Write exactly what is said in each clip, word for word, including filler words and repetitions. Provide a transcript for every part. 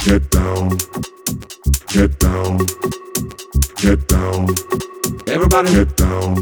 get down, get down, get down. Everybody get down.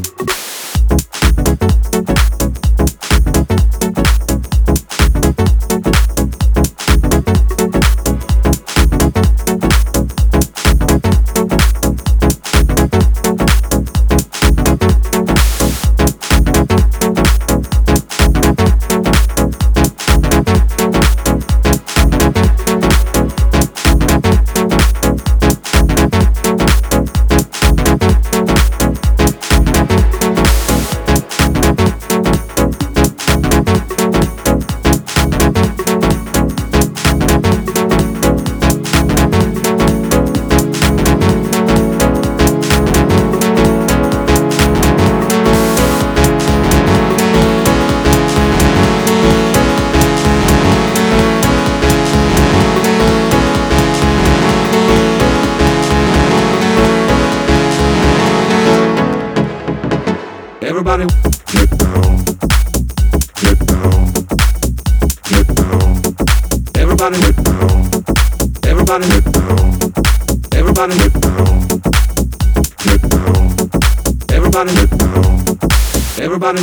Everybody get down, get down, get down. Everybody get down, everybody get down, everybody get down, get down. Everybody get down, everybody.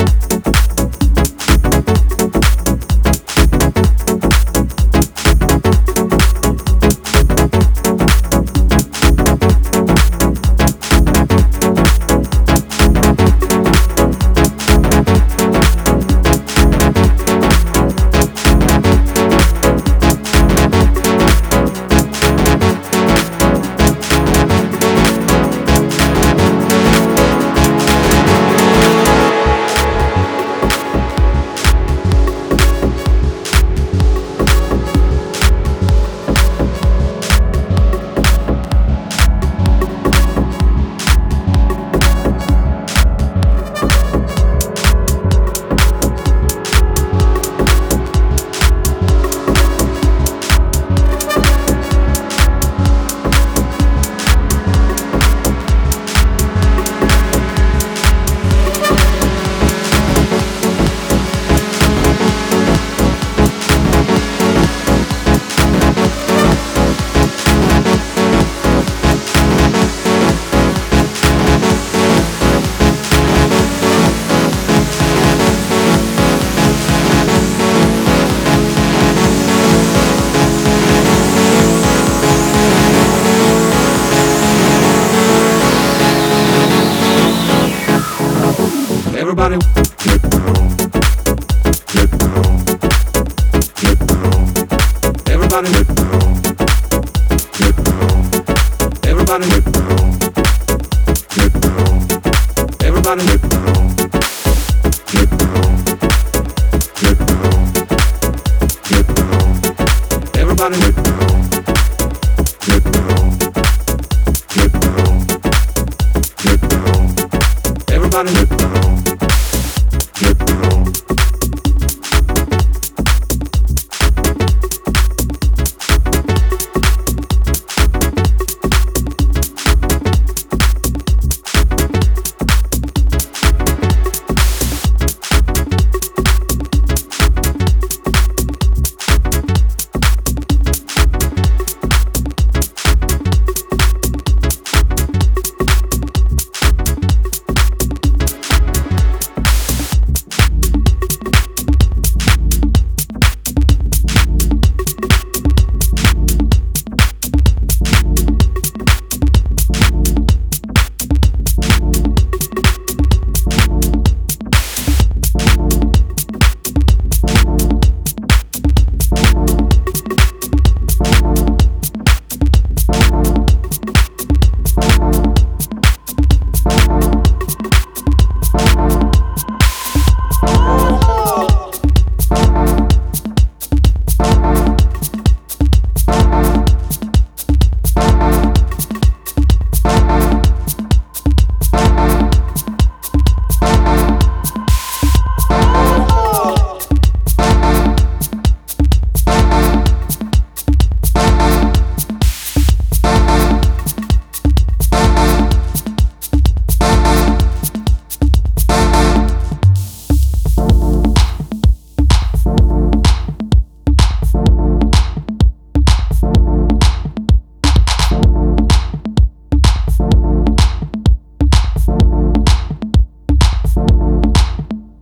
Everybody get down, get down, get down. Everybody get down, get down. Everybody get down, get down. Everybody get down, get down, get down, get down. Everybody get down, get down, get down, get down. Everybody get down.